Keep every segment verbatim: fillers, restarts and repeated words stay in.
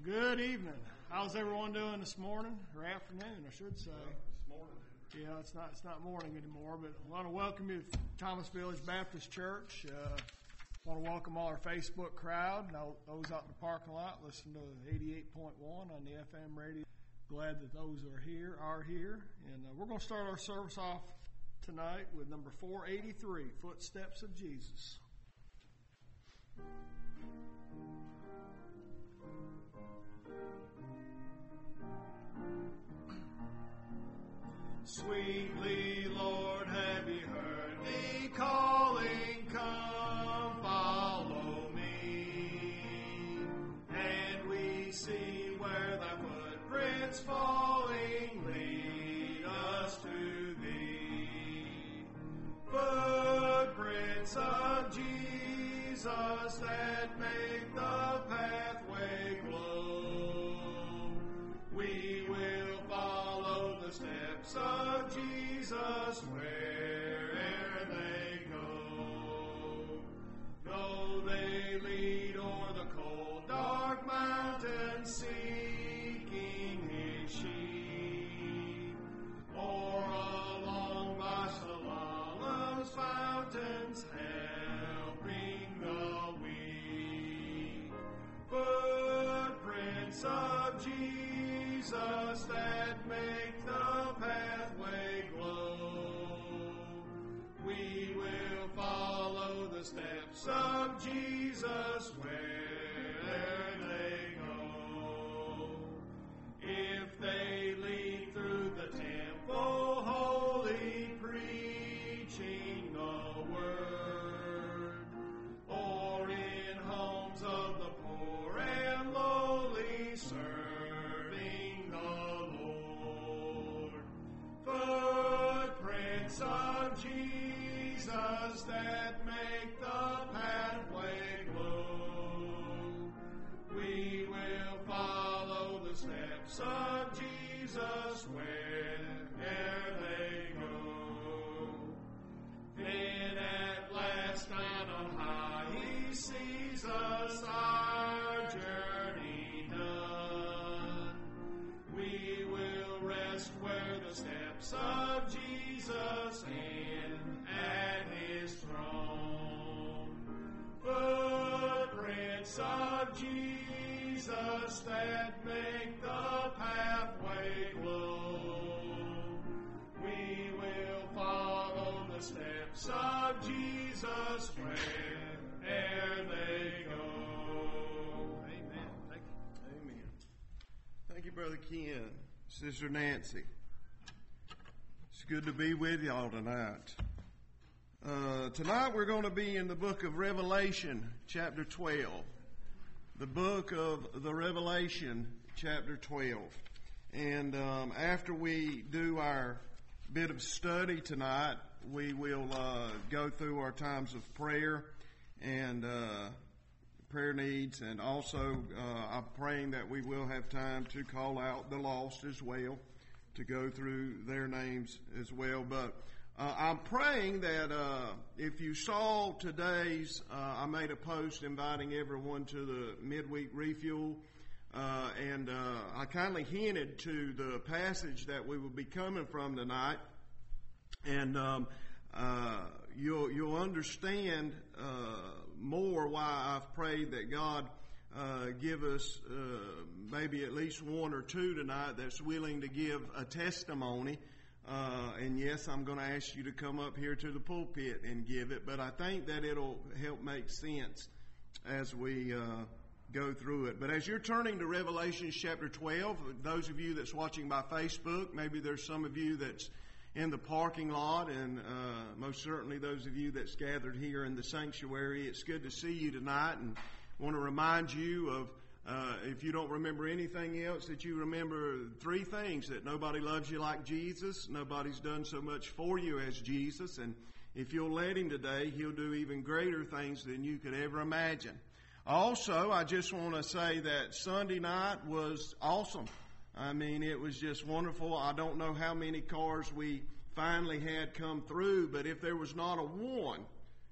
Good evening. How's everyone doing this morning, or afternoon, I should say? This morning. Yeah, it's not it's not morning anymore, but I want to welcome you to Thomas Village Baptist Church. Uh, I want to welcome all our Facebook crowd and all those out in the parking lot listening to eighty-eight point one on the F M radio. Glad that those are here, are here. And uh, we're going to start our service off tonight with number four eighty-three, Footsteps of Jesus. Sweetly, Lord, have you heard me calling, come, follow me. And we see where thy footprints falling lead us to thee. Footprints of Jesus that make the pathway glow. We will follow the steps of Jesus where'er they go. Though they lead o'er the cold, dark mountains seeking his sheep, or along by Shalom's fountains helping the weak. Footprints of Jesus that make the pathway glow. We will follow the steps of Jesus where they go. If they lead through the temple, holy, preaching the word, or in homes of the poor and lowly, serving the Lord. Footprints of Jesus that make the pathway glow. We will follow the steps of Jesus where'er they go. Then at last down on high he sees us, our journey done. We will rest where the steps of Jesus end at his throne. Footprints of Jesus that make the pathway glow. We will follow the steps of Jesus where'er they go. Amen. Thank you. Amen. Thank you, Brother Ken, Sister Nancy. It's good to be with y'all tonight. Uh, tonight we're going to be in the book of Revelation, chapter twelve. The book of the Revelation, chapter twelve. And um, after we do our bit of study tonight, we will uh, go through our times of prayer and uh, prayer needs, and also uh, I'm praying that we will have time to call out the lost as well, to go through their names as well. But uh, I'm praying that uh, if you saw today's, uh, I made a post inviting everyone to the midweek refuel. Uh, and uh, I kindly hinted to the passage that we will be coming from tonight, and um, uh, you'll you'll understand uh, more why I've prayed that God uh, give us uh, maybe at least one or two tonight that's willing to give a testimony. Uh, and yes, I'm going to ask you to come up here to the pulpit and give it, but I think that it'll help make sense as we Uh, go through it. But as you're turning to Revelation chapter twelve, those of you that's watching by Facebook, maybe there's some of you that's in the parking lot, and uh, most certainly those of you that's gathered here in the sanctuary. It's good to see you tonight, and want to remind you of, uh, if you don't remember anything else, that you remember three things: that nobody loves you like Jesus, nobody's done so much for you as Jesus, and if you'll let him today, he'll do even greater things than you could ever imagine. Also, I just want to say that Sunday night was awesome. I mean, it was just wonderful. I don't know how many cars we finally had come through, but if there was not a one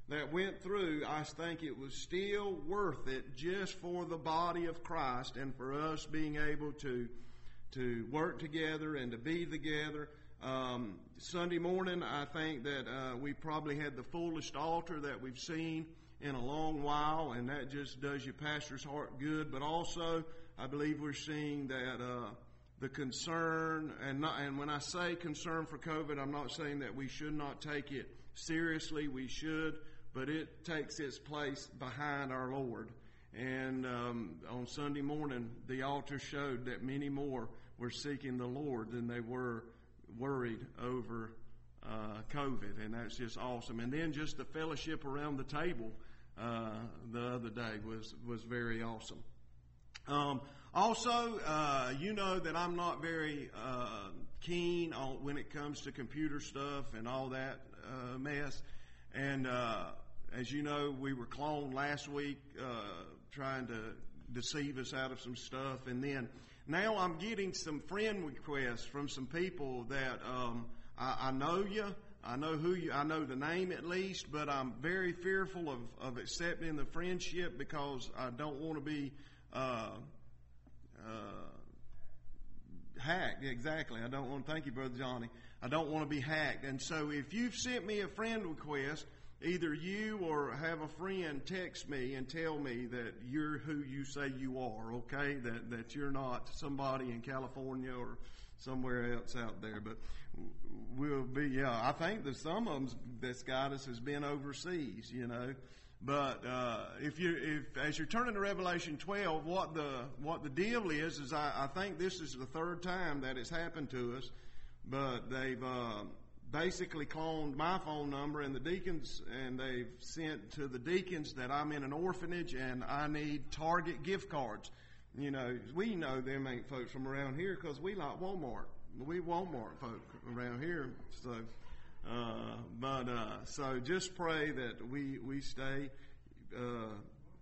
that went through, I think it was still worth it just for the body of Christ and for us being able to to work together and to be together. Um, Sunday morning, I think that uh, we probably had the fullest altar that we've seen in a long while, and that just does your pastor's heart good. But also, I believe we're seeing that uh, the concern, and not, and when I say concern for COVID, I'm not saying that we should not take it seriously. We should, but it takes its place behind our Lord. And um, on Sunday morning, the altar showed that many more were seeking the Lord than they were worried over uh, COVID, and that's just awesome. And then just the fellowship around the table uh, the other day was was very awesome. Um, also, uh, you know that I'm not very uh, keen on when it comes to computer stuff and all that uh, mess. And uh, as you know, we were cloned last week, uh, trying to deceive us out of some stuff, and then now I'm getting some friend requests from some people that um, I, I know you, I know who you, I know the name at least, but I'm very fearful of, of accepting the friendship because I don't want to be uh, uh, hacked. Exactly. I don't want to. Thank you, Brother Johnny. I don't want to be hacked. And so, if you've sent me a friend request, either you or have a friend text me and tell me that you're who you say you are, okay? That that you're not somebody in California or somewhere else out there. But we'll be, yeah, I think that some of them that's got us has been overseas, you know. But uh, if you, if as you're turning to Revelation twelve, what the what the deal is is I, I think this is the third time that it's happened to us. But they've uh, basically cloned my phone number and the deacons, and they've sent to the deacons that I'm in an orphanage and I need Target gift cards. You know, we know them ain't folks from around here because we like Walmart. We Walmart folk around here. So, uh, but uh, so just pray that we we stay. Uh,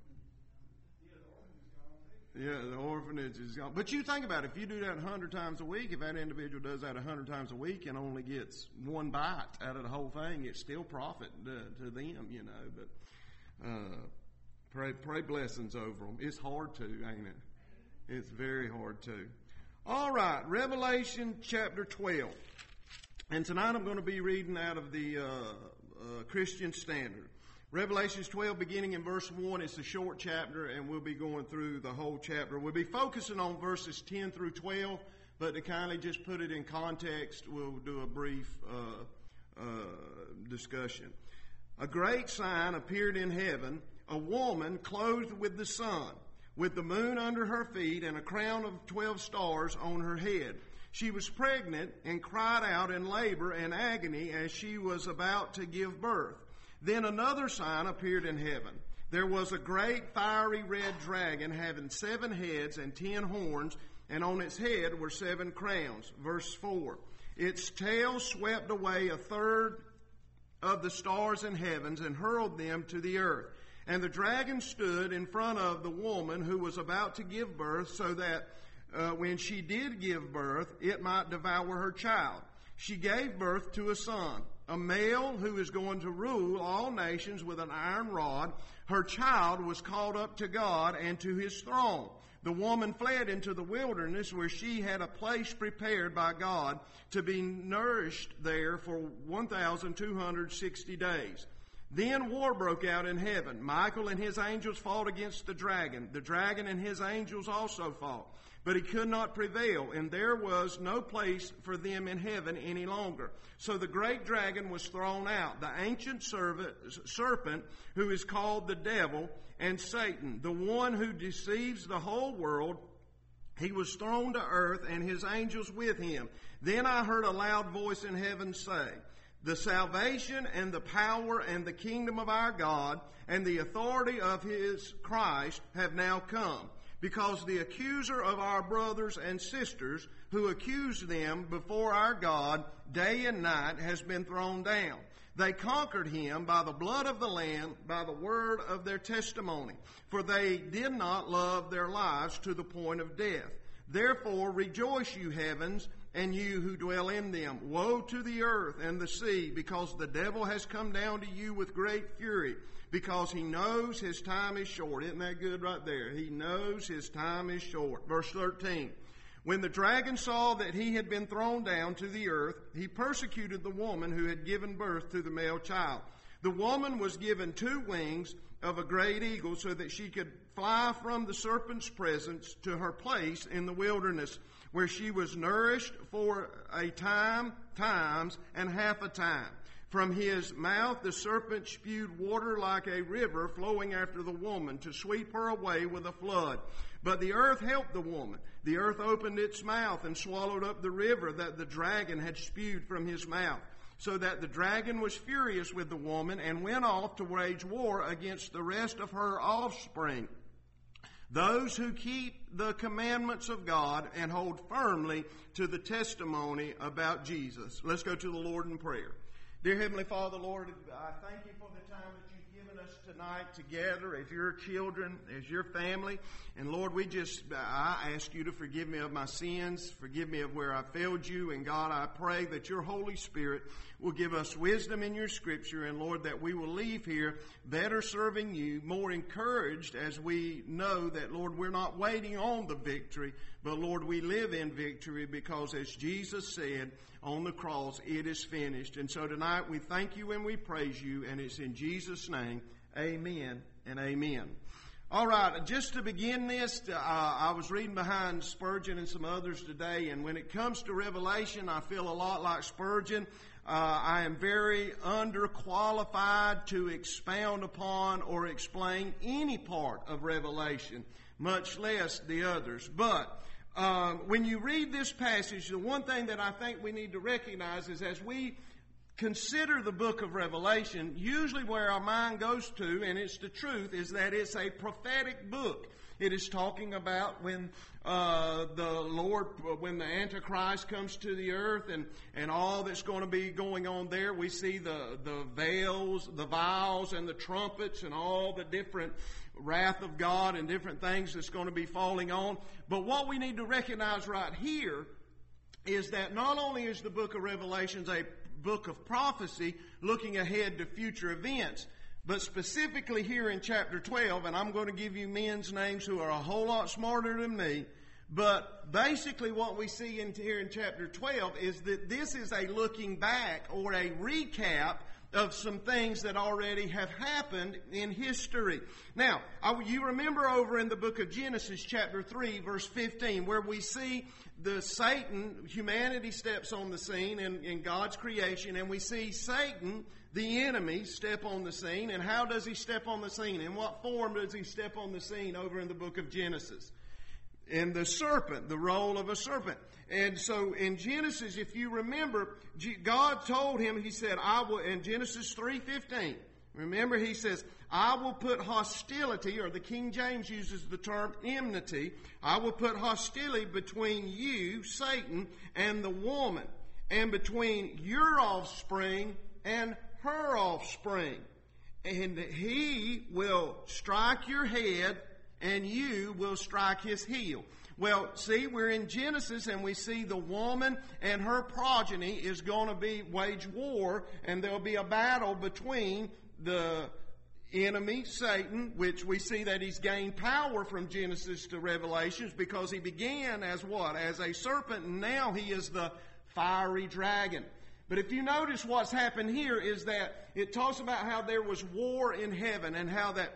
Yeah, the orphanage is gone. But you think about it, if you do that a hundred times a week, if that individual does that a hundred times a week and only gets one bite out of the whole thing, it's still profit to, to them, you know. But uh, pray pray blessings over them. It's hard to, ain't it? It's very hard to. All right, Revelation chapter twelve. And tonight I'm going to be reading out of the uh, uh, Christian Standard. Revelation twelve, beginning in verse one, it's a short chapter, and we'll be going through the whole chapter. We'll be focusing on verses ten through twelve, but to kindly just put it in context, we'll do a brief uh, uh, discussion. A great sign appeared in heaven, a woman clothed with the sun, with the moon under her feet, and a crown of twelve stars on her head. She was pregnant and cried out in labor and agony as she was about to give birth. Then another sign appeared in heaven. There was a great fiery red dragon having seven heads and ten horns, and on its head were seven crowns. Verse four. Its tail swept away a third of the stars in heavens and hurled them to the earth. And the dragon stood in front of the woman who was about to give birth, so that uh, when she did give birth, it might devour her child. She gave birth to a son, a male who is going to rule all nations with an iron rod. Her child was caught up to God and to his throne. The woman fled into the wilderness where she had a place prepared by God to be nourished there for one thousand two hundred sixty days. Then war broke out in heaven. Michael and his angels fought against the dragon. The dragon and his angels also fought, but he could not prevail, and there was no place for them in heaven any longer. So the great dragon was thrown out, the ancient serpent who is called the devil and Satan, the one who deceives the whole world. He was thrown to earth, and his angels with him. Then I heard a loud voice in heaven say, "The salvation and the power and the kingdom of our God and the authority of his Christ have now come. Because the accuser of our brothers and sisters, who accused them before our God day and night, has been thrown down. They conquered him by the blood of the Lamb, by the word of their testimony, for they did not love their lives to the point of death. Therefore rejoice, you heavens, and you who dwell in them. Woe to the earth and the sea, because the devil has come down to you with great fury, because he knows his time is short. Isn't that good right there? He knows his time is short. Verse thirteen. When the dragon saw that he had been thrown down to the earth, he persecuted the woman who had given birth to the male child. The woman was given two wings of a great eagle so that she could fly from the serpent's presence to her place in the wilderness, where she was nourished for a time, times, and half a time. From his mouth the serpent spewed water like a river flowing after the woman to sweep her away with a flood. But the earth helped the woman. The earth opened its mouth and swallowed up the river that the dragon had spewed from his mouth, so that the dragon was furious with the woman and went off to wage war against the rest of her offspring, those who keep the commandments of God and hold firmly to the testimony about Jesus. Let's go to the Lord in prayer. Dear Heavenly Father, Lord, I thank you for the time that you've given us tonight together as your children, as your family. And Lord, we just, I ask you to forgive me of my sins, forgive me of where I failed you. And God, I pray that your Holy Spirit will give us wisdom in your scripture. And Lord, that we will leave here better serving you, more encouraged as we know that, Lord, we're not waiting on the victory, but Lord, we live in victory because as Jesus said on the cross, it is finished. And so tonight we thank you and we praise you, and it's in Jesus' name, amen and amen. All right, just to begin this, uh, I was reading behind Spurgeon and some others today, and when it comes to Revelation, I feel a lot like Spurgeon. Uh, I am very underqualified to expound upon or explain any part of Revelation, much less the others. But uh, when you read this passage, the one thing that I think we need to recognize is as we consider the book of Revelation, usually where our mind goes to, and it's the truth, is that it's a prophetic book. It is talking about when uh, the Lord, when the Antichrist comes to the earth and, and all that's going to be going on there. We see the, the veils, the vials, and the trumpets and all the different wrath of God and different things that's going to be falling on. But what we need to recognize right here is that not only is the book of Revelation a book of prophecy looking ahead to future events, but specifically here in chapter twelve, and I'm going to give you men's names who are a whole lot smarter than me, but basically what we see in here in chapter twelve is that this is a looking back or a recap of some things that already have happened in history. Now, I, you remember over in the book of Genesis chapter three verse fifteen where we see the Satan, humanity steps on the scene in, in God's creation, and we see Satan, the enemy, step on the scene. And how does he step on the scene? In what form does he step on the scene over in the book of Genesis? In the serpent, the role of a serpent. And so in Genesis, if you remember, God told him, he said, I will, in Genesis three fifteen, remember he says, I will put hostility, or the King James uses the term enmity, I will put hostility between you, Satan, and the woman, and between your offspring and her offspring. And he will strike your head, and you will strike his heel. Well, see, we're in Genesis, and we see the woman and her progeny is going to be wage war, and there'll be a battle between the enemy, Satan, which we see that he's gained power from Genesis to Revelations because he began as what? As a serpent, and now he is the fiery dragon. But if you notice what's happened here is that it talks about how there was war in heaven and how that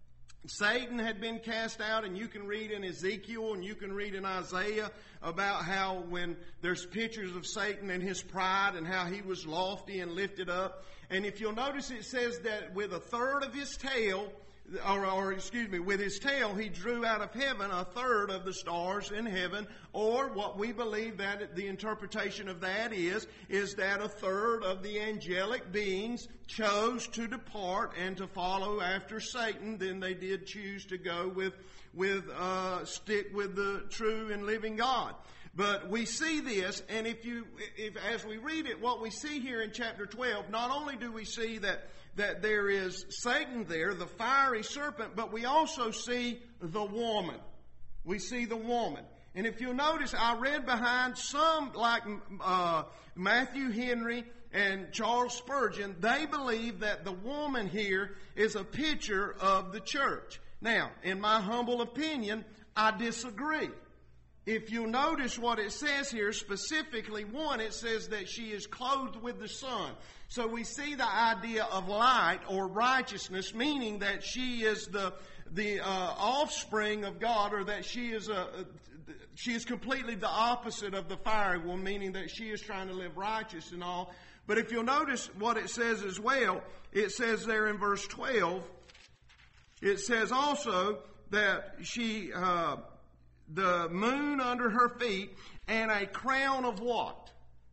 Satan had been cast out, and you can read in Ezekiel and you can read in Isaiah about how when there's pictures of Satan and his pride and how he was lofty and lifted up. And if you'll notice, it says that with a third of his tail, or, or excuse me, with his tail, he drew out of heaven a third of the stars in heaven, or what we believe that the interpretation of that is, is that a third of the angelic beings chose to depart and to follow after Satan. Then they did choose to go with, with, uh, stick with the true and living God. But we see this, and if you, if as we read it, what we see here in chapter twelve, not only do we see that that there is Satan there, the fiery serpent, but we also see the woman. We see the woman. And if you'll notice, I read behind some like uh, Matthew Henry and Charles Spurgeon, they believe that the woman here is a picture of the church. Now, in my humble opinion, I disagree. If you'll notice what it says here, specifically, one, it says that she is clothed with the sun. So we see the idea of light or righteousness, meaning that she is the the uh, offspring of God, or that she is a she is completely the opposite of the fiery one, meaning that she is trying to live righteous and all. But if you'll notice what it says as well, it says there in verse twelve, it says also that she, uh, the moon under her feet, and a crown of what?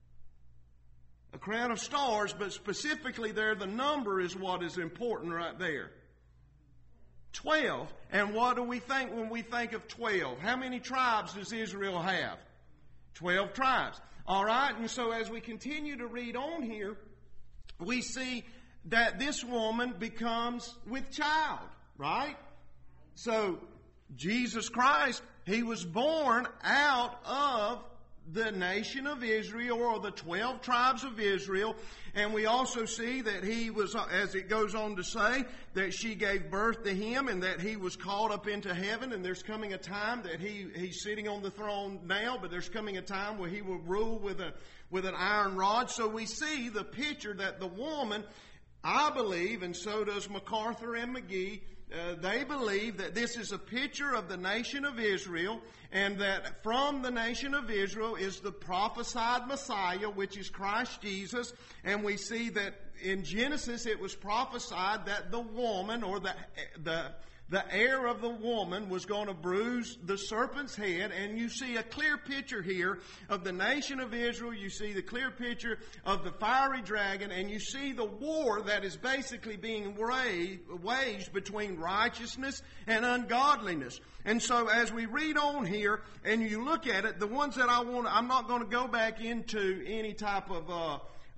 A crown of stars, but specifically there, the number is what is important right there. Twelve. And what do we think when we think of twelve? How many tribes does Israel have? Twelve tribes. All right, and so as we continue to read on here, we see that this woman becomes with child, right? So Jesus Christ, He was born out of the nation of Israel, or the twelve tribes of Israel. And we also see that He was, as it goes on to say, that she gave birth to Him and that He was caught up into heaven. And there's coming a time that he He's sitting on the throne now, but there's coming a time where He will rule with a with an iron rod. So we see the picture that the woman, I believe, and so does MacArthur and McGee, Uh, they believe that this is a picture of the nation of Israel, and that from the nation of Israel is the prophesied Messiah, which is Christ Jesus. And we see that in Genesis it was prophesied that the woman, or the the the heir of the woman, was going to bruise the serpent's head. And you see a clear picture here of the nation of Israel. You see the clear picture of the fiery dragon. And you see the war that is basically being waged between righteousness and ungodliness. And so as we read on here and you look at it, the ones that I want, I'm not going to go back into any type of uh,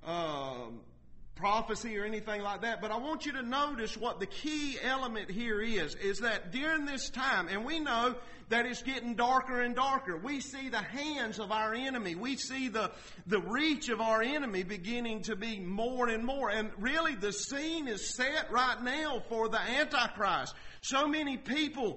uh, prophecy or anything like that, but I want you to notice what the key element here is, is that during this time, and we know that it's getting darker and darker, we see the hands of our enemy, we see the, the reach of our enemy beginning to be more and more, and really the scene is set right now for the Antichrist. So many people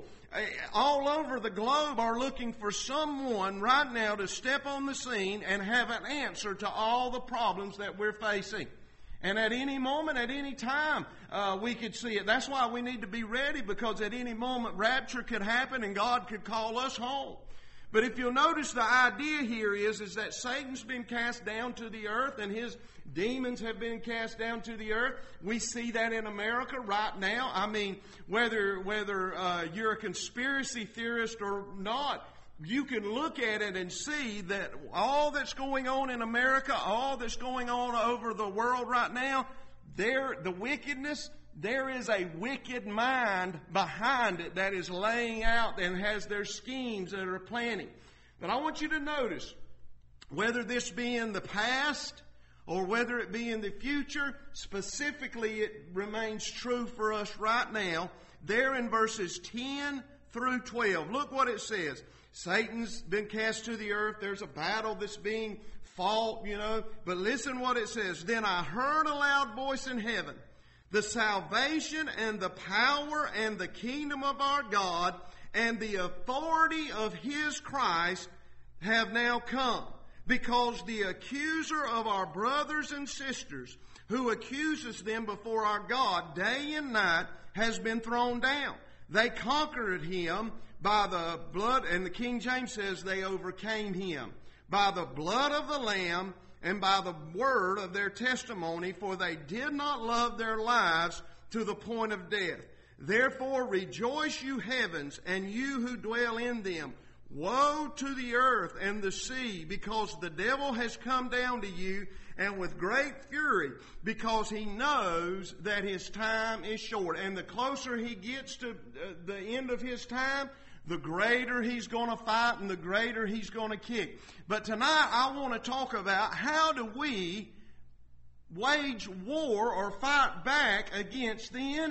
all over the globe are looking for someone right now to step on the scene and have an answer to all the problems that we're facing. And at any moment, at any time, uh, we could see it. That's why we need to be ready, because at any moment rapture could happen and God could call us home. But if you'll notice, the idea here is, is that Satan's been cast down to the earth and his demons have been cast down to the earth. We see that in America right now. I mean, whether, whether uh, you're a conspiracy theorist or not, you can look at it and see that all that's going on in America, all that's going on over the world right now, there, the wickedness, there is a wicked mind behind it that is laying out and has their schemes that are planning. But I want you to notice, whether this be in the past or whether it be in the future, specifically it remains true for us right now. There in verses ten through twelve, look what it says. Satan's been cast to the earth. There's a battle that's being fought, you know. But listen what it says. Then I heard a loud voice in heaven. The salvation and the power and the kingdom of our God and the authority of His Christ have now come. Because the accuser of our brothers and sisters, who accuses them before our God day and night, has been thrown down. They conquered Him by the blood, and the King James says they overcame Him, by the blood of the Lamb and by the word of their testimony, for they did not love their lives to the point of death. Therefore rejoice, you heavens, and you who dwell in them. Woe to the earth and the sea, because the devil has come down to you, and with great fury, because he knows that his time is short. And the closer he gets to the end of his time, the greater he's going to fight and the greater he's going to kick. But tonight I want to talk about, how do we wage war or fight back against the enemy?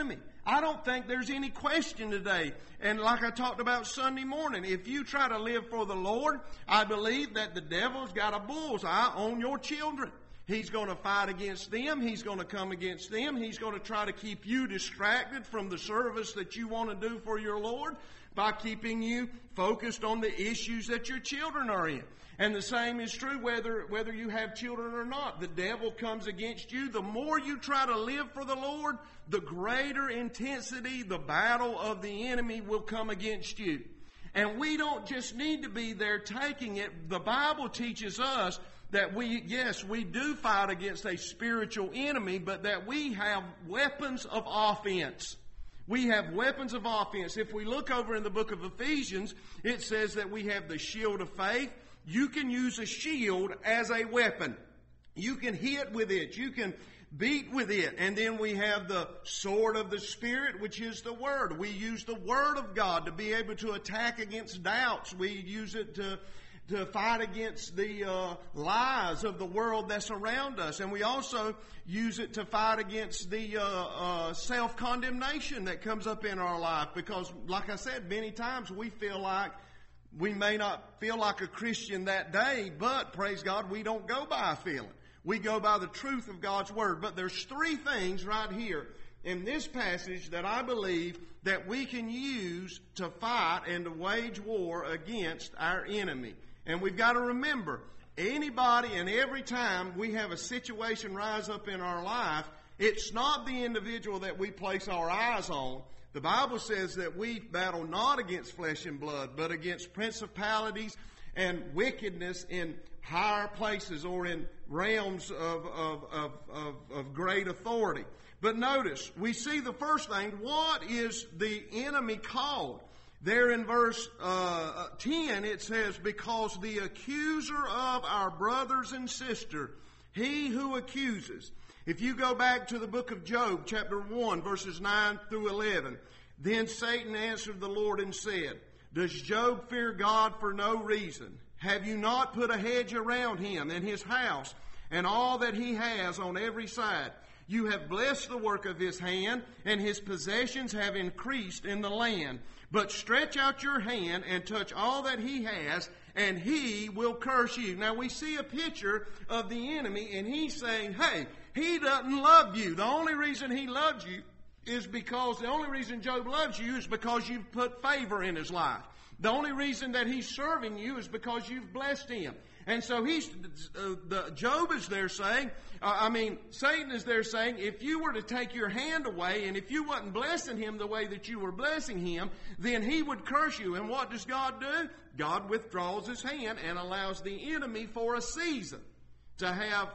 I don't think there's any question today. And like I talked about Sunday morning, if you try to live for the Lord, I believe that the devil's got a bullseye on your children. He's going to fight against them. He's going to come against them. He's going to try to keep you distracted from the service that you want to do for your Lord by keeping you focused on the issues that your children are in. And the same is true whether whether you have children or not. The devil comes against you. The more you try to live for the Lord, the greater intensity the battle of the enemy will come against you. And we don't just need to be there taking it. The Bible teaches us that we, yes, we do fight against a spiritual enemy, but that we have weapons of offense. We have weapons of offense. If we look over in the book of Ephesians, it says that we have the shield of faith. You can use a shield as a weapon. You can hit with it. You can beat with it. And then we have the sword of the Spirit, which is the Word. We use the Word of God to be able to attack against doubts. We use it to to fight against the uh, lies of the world that's around us. And we also use it to fight against the uh, uh, self-condemnation that comes up in our life. Because, like I said, many times we feel like we may not feel like a Christian that day, but, praise God, we don't go by a feeling. We go by the truth of God's Word. But there's three things right here in this passage that I believe that we can use to fight and to wage war against our enemy. And we've got to remember, anybody and every time we have a situation rise up in our life, it's not the individual that we place our eyes on. The Bible says that we battle not against flesh and blood, but against principalities and wickedness in higher places or in realms of, of, of, of, of great authority. But notice, we see the first thing, what is the enemy called? There in verse uh, ten it says, because the accuser of our brothers and sisters, he who accuses. If you go back to the book of Job, chapter one, verses nine through eleven, then Satan answered the Lord and said, does Job fear God for no reason? Have you not put a hedge around him and his house and all that he has on every side? You have blessed the work of his hand, and his possessions have increased in the land. But stretch out your hand and touch all that he has, and he will curse you. Now we see a picture of the enemy, and he's saying, hey, he doesn't love you. The only reason he loves you is because, the only reason Job loves you is because you've put favor in his life. The only reason that he's serving you is because you've blessed him. And so he's, uh, the, Job is there saying, uh, I mean, Satan is there saying, if you were to take your hand away and if you wasn't blessing him the way that you were blessing him, then he would curse you. And what does God do? God withdraws his hand and allows the enemy for a season to have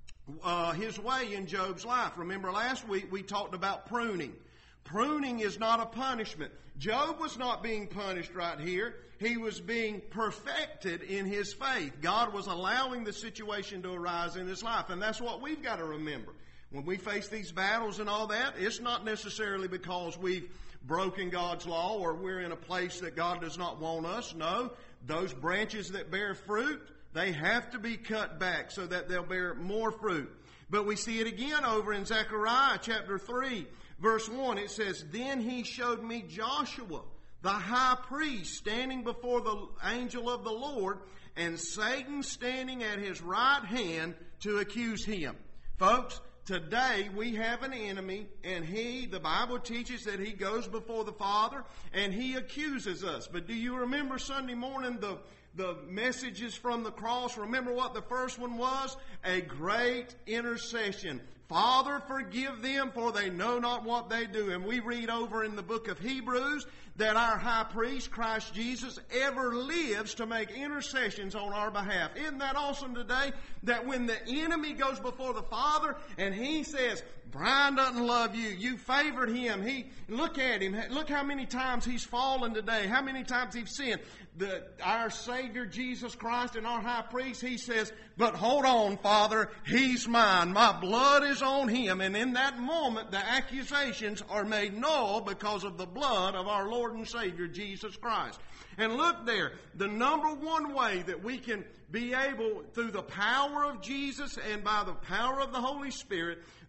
uh, his way in Job's life. Remember last week we talked about pruning. Pruning is not a punishment. Job was not being punished right here. He was being perfected in his faith. God was allowing the situation to arise in his life. And that's what we've got to remember. When we face these battles and all that, it's not necessarily because we've broken God's law or we're in a place that God does not want us. No, those branches that bear fruit, they have to be cut back so that they'll bear more fruit. But we see it again over in Zechariah chapter three. Verse one, it says, then he showed me Joshua, the high priest, standing before the angel of the Lord, and Satan standing at his right hand to accuse him. Folks, today we have an enemy, and he, the Bible teaches that he goes before the Father, and he accuses us. But do you remember Sunday morning the the messages from the cross? Remember what the first one was? A great intercession. Father, forgive them, for they know not what they do. And we read over in the book of Hebrews that our high priest, Christ Jesus, ever lives to make intercessions on our behalf. Isn't that awesome today? That when the enemy goes before the Father and he says, Brian doesn't love you. You favored him. He, look at him. Look how many times he's fallen today. How many times he's sinned. The, our Savior Jesus Christ and our high priest, he says, but hold on, Father, he's mine. My blood is on him. And in that moment, the accusations are made null because of the blood of our Lord and Savior Jesus Christ. And look there, the number one way that we can be able, through the power of Jesus and by the power of the Holy Spirit,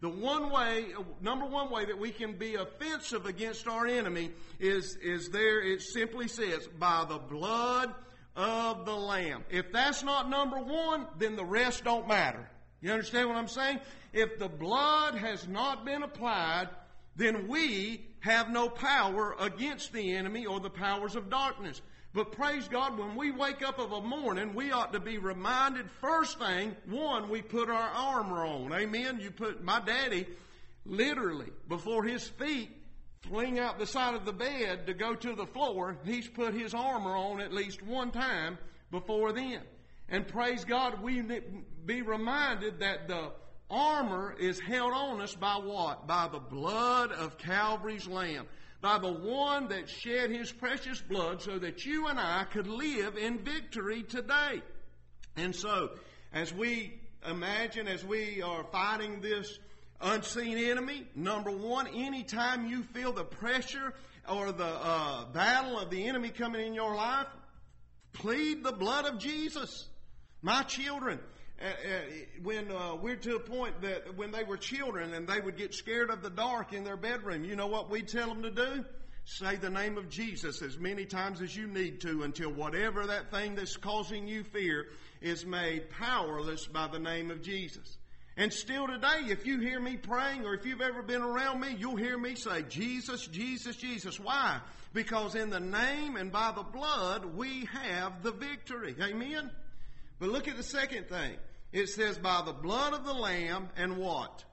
The one way, number one way that we can be offensive against our enemy is, is there, it simply says, by the blood of the Lamb. If that's not number one, then the rest don't matter. You understand what I'm saying? If the blood has not been applied, then we have no power against the enemy or the powers of darkness. But praise God, when we wake up of a morning, we ought to be reminded, first thing, one, we put our armor on. Amen? You put, my daddy, literally, before his feet fling out the side of the bed to go to the floor, he's put his armor on at least one time before then. And praise God, we be reminded that the armor is held on us by what? By the blood of Calvary's Lamb. By the one that shed his precious blood so that you and I could live in victory today. And so, as we imagine, as we are fighting this unseen enemy, number one, anytime you feel the pressure or the uh, battle of the enemy coming in your life, plead the blood of Jesus. My children, Uh, uh, when uh, we're to a point that when they were children and they would get scared of the dark in their bedroom, you know what we'd tell them to do? Say the name of Jesus as many times as you need to until whatever that thing that's causing you fear is made powerless by the name of Jesus. And still today, if you hear me praying or if you've ever been around me, you'll hear me say, Jesus, Jesus, Jesus. Why? Because in the name and by the blood, we have the victory. Amen? But look at the second thing. It says, by the blood of the Lamb and what?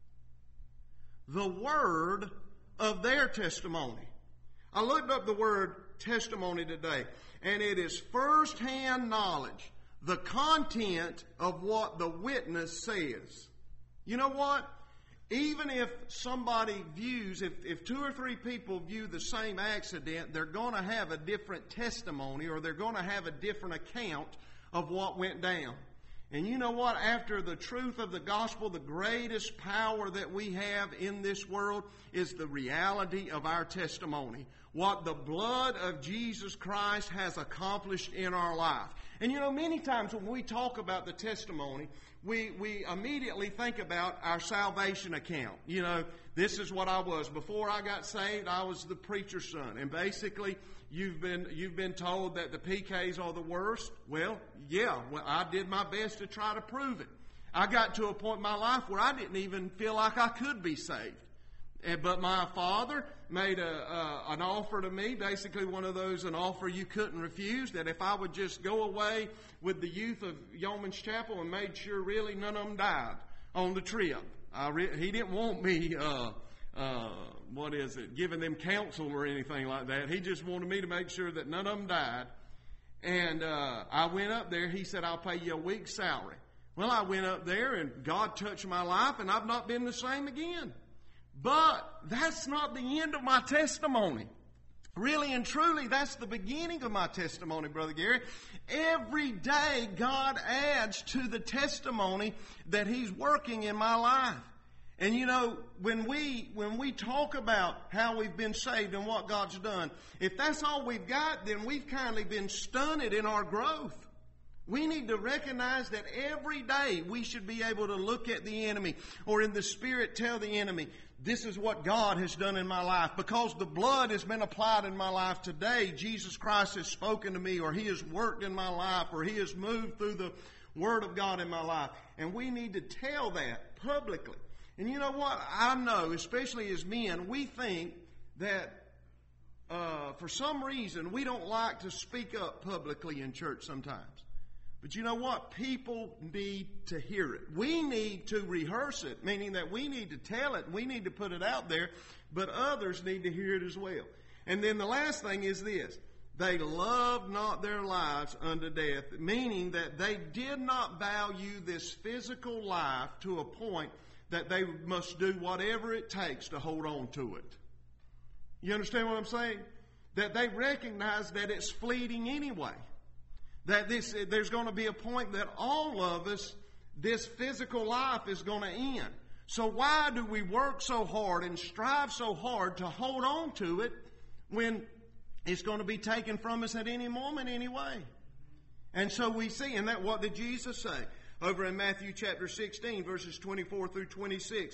The word of their testimony. I looked up the word testimony today, and it is first-hand knowledge, the content of what the witness says. You know what? Even if somebody views, if, if two or three people view the same accident, they're going to have a different testimony or they're going to have a different account of what went down. And you know what? After the truth of the gospel, the greatest power that we have in this world is the reality of our testimony. What the blood of Jesus Christ has accomplished in our life. And you know, many times when we talk about the testimony, we, we immediately think about our salvation account. You know, this is what I was. Before I got saved, I was the preacher's son. And basically, You've been you've been told that the P Ks are the worst. Well, yeah, well, I did my best to try to prove it. I got to a point in my life where I didn't even feel like I could be saved. But my father made a, uh, an offer to me, basically one of those, an offer you couldn't refuse, that if I would just go away with the youth of Yeoman's Chapel and made sure really none of them died on the trip. I re- he didn't want me... Uh, Uh, what is it, giving them counsel or anything like that. He just wanted me to make sure that none of them died. And uh, I went up there. He said, I'll pay you a week's salary. Well, I went up there and God touched my life and I've not been the same again. But that's not the end of my testimony. Really and truly, that's the beginning of my testimony, Brother Gary. Every day God adds to the testimony that He's working in my life. And you know, when we when we talk about how we've been saved and what God's done, if that's all we've got, then we've kindly been stunted in our growth. We need to recognize that every day we should be able to look at the enemy or in the Spirit tell the enemy, this is what God has done in my life. Because the blood has been applied in my life today, Jesus Christ has spoken to me or He has worked in my life or He has moved through the Word of God in my life. And we need to tell that publicly. And you know what? I know, especially as men, we think that uh, for some reason we don't like to speak up publicly in church sometimes. But you know what? People need to hear it. We need to rehearse it, meaning that we need to tell it, we need to put it out there, but others need to hear it as well. And then the last thing is this. They loved not their lives unto death, meaning that they did not value this physical life to a point that they must do whatever it takes to hold on to it. You understand what I'm saying? That they recognize that it's fleeting anyway. That this, there's going to be a point that all of us, this physical life is going to end. So why do we work so hard and strive so hard to hold on to it when it's going to be taken from us at any moment anyway? And so we see, and that what did Jesus say? Over in Matthew chapter sixteen, verses twenty-four through twenty-six.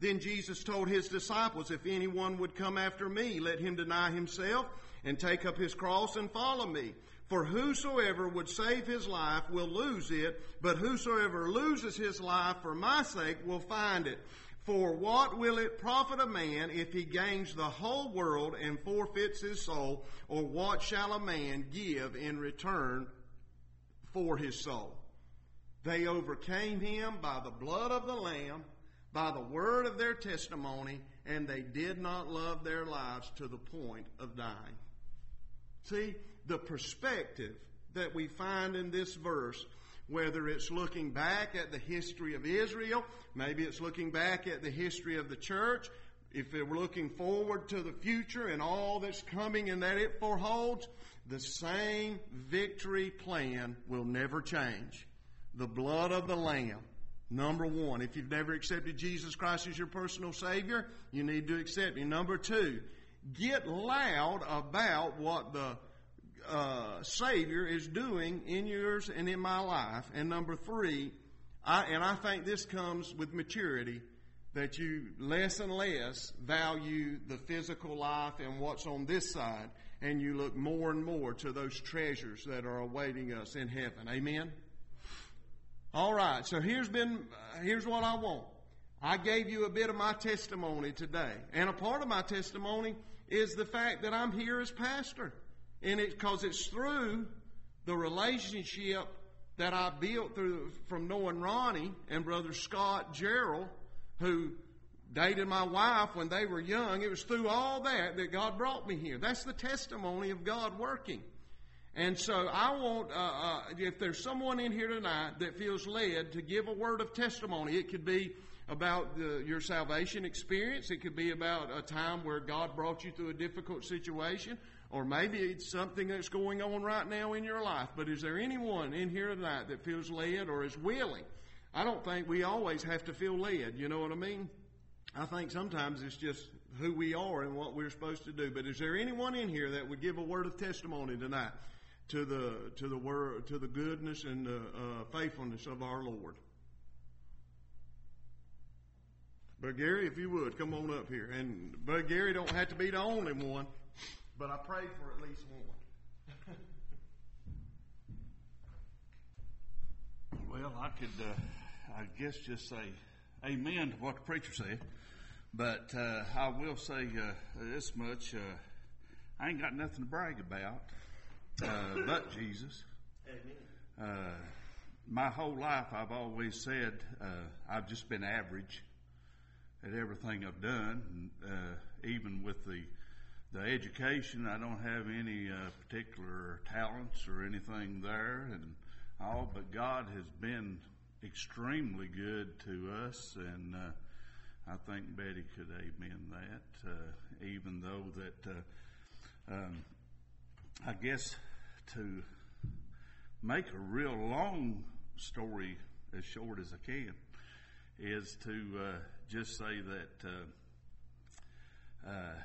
Then Jesus told his disciples, if anyone would come after me, let him deny himself and take up his cross and follow me. For whosoever would save his life will lose it, but whosoever loses his life for my sake will find it. For what will it profit a man if he gains the whole world and forfeits his soul? Or what shall a man give in return for his soul? They overcame him by the blood of the Lamb, by the word of their testimony, and they did not love their lives to the point of dying. See, the perspective that we find in this verse, whether it's looking back at the history of Israel, maybe it's looking back at the history of the church, if we're looking forward to the future and all that's coming and that it foreholds, the same victory plan will never change. The blood of the Lamb, number one. If you've never accepted Jesus Christ as your personal Savior, you need to accept Him. Number two, get loud about what the uh, Savior is doing in yours and in my life. And number three, I, and I think this comes with maturity, that you less and less value the physical life and what's on this side, and you look more and more to those treasures that are awaiting us in heaven. Amen? All right, so here's been uh, here's what I want. I gave you a bit of my testimony today, and a part of my testimony is the fact that I'm here as pastor, and it's because it's through the relationship that I built through from knowing Ronnie and Brother Scott Gerald, who dated my wife when they were young. It was through all that that God brought me here. That's the testimony of God working. And so I want, uh, uh, if there's someone in here tonight that feels led to give a word of testimony, it could be about the, your salvation experience. It could be about a time where God brought you through a difficult situation. Or maybe it's something that's going on right now in your life. But is there anyone in here tonight that feels led or is willing? I don't think we always have to feel led. You know what I mean? I think sometimes it's just who we are and what we're supposed to do. But is there anyone in here that would give a word of testimony tonight to the to the word to the goodness and the uh, faithfulness of our Lord? Brother Gary, if you would, come on up here. And Brother Gary don't have to be the only one, but I pray for at least one. Well, I could, uh, I guess, just say amen to what the preacher said, but uh, I will say uh, this much: uh, I ain't got nothing to brag about, uh, but Jesus. Amen. Uh, my whole life, I've always said uh, I've just been average at everything I've done, uh, even with the the education. I don't have any uh, particular talents or anything there, and all. But God has been extremely good to us, and uh, I think Betty could amen that. Uh, even though that, uh, um, I guess, to make a real long story as short as I can, is to uh, just say that uh, uh,